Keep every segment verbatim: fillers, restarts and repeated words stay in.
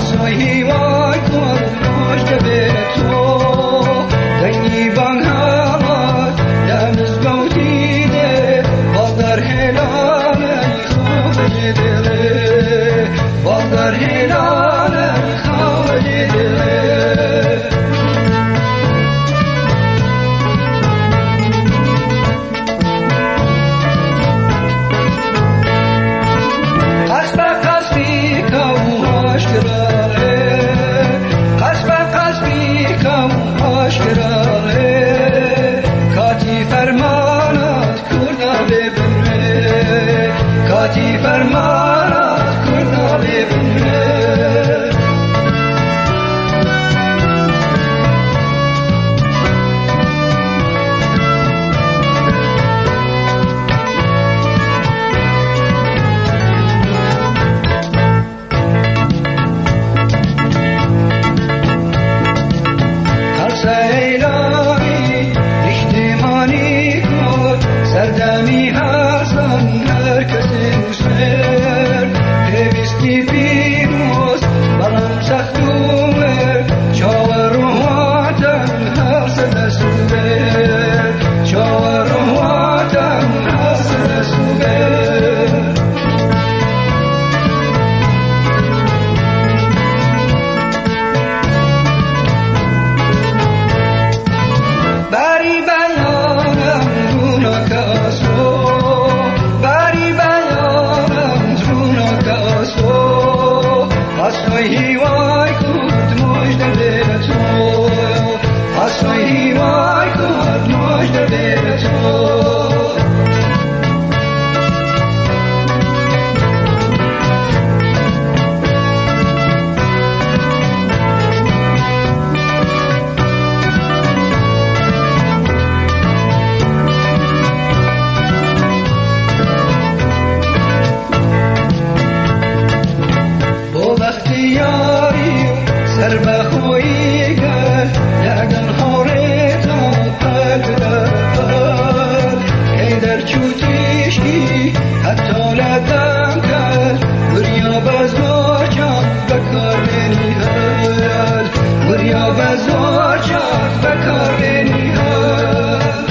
Asmayı var kurmuş debeto Dengi banhalar Lamız gavdide Valdar helale Yıkavacedele Valdar helale Yıkavacedele Kati fermanat kurda bebinre Kalsa ilahi ihtimani kor Serdemi hazan herkesin ser Pevisti bimos balam saktumer Çavaruhatan hasene suber Çavaruhatan hasene suber Bari bayanam runa kaso Asmayı vay kurtmuş debeto Asmayı vay kurtmuş debeto سر بخوی گر لگن خورتا پدرد ای در چوتیشی حتی لدم کرد وریا بزار چند بکار بینی هد وریا بزار چند بکار بینی هد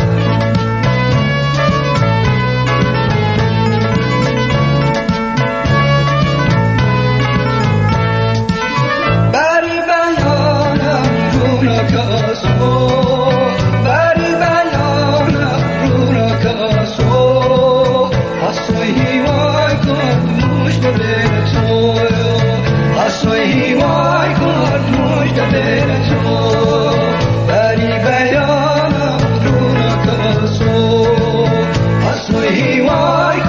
Bari bayana runa kaso Asmayı vay kurtmuş debeto Asmayı vay kurtmuş debeto Bari bayana runa kaso Asmayı vay